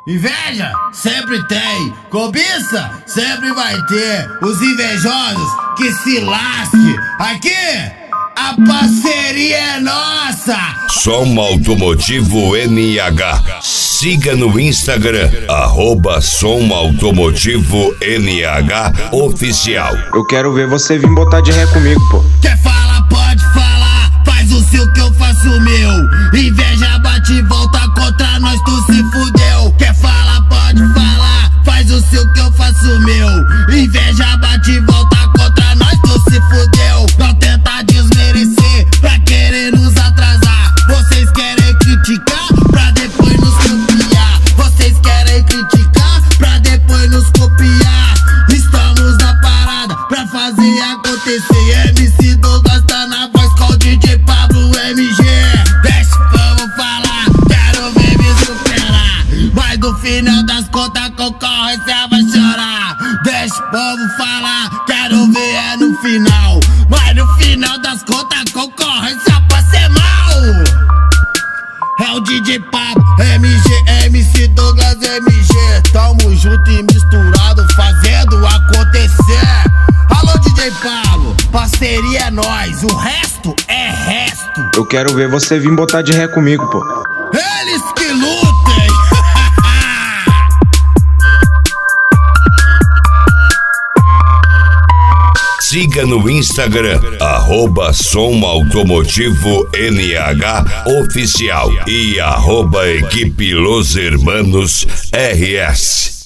Inveja sempre tem, cobiça sempre vai ter. Os invejosos que se lasque. Aqui a parceria é nossa. Som Automotivo NH. Siga no Instagram @Som Automotivo NH Oficial. Eu quero ver você vir botar de ré comigo, pô. Quer falar, pode falar. Faz o seu que eu faço o meu. Inveja bate e volta contra nós, tu se fudeu. Quer falar, pode falar. Faz o seu que eu faço o meu. Inveja bate e volta contra nós, tu se fudeu. Não tenta desmerecer pra querer nos atrasar. Vocês querem criticar pra depois nos copiar. Vocês querem criticar pra depois nos copiar. Estamos na parada pra fazer acontecer. MC Douglas tá na voz com o DJ Pablo MG. Desce pra eu falar, quero ver me superar. Mas no final das contas a concorrência vai chorar. Deixa o povo falar, quero ver é no final. Mas no final das contas a concorrência pode ser mal. É o DJ Pablo, MG, MC Douglas, MG. Tamo junto e misturado, fazendo acontecer. Alô DJ Pablo, parceria é nós, o resto é resto. Eu quero ver você vir botar de ré comigo, pô. Eles que lutem. Siga no Instagram @Som Automotivo NH Oficial e @Equipe Los Hermanos RS.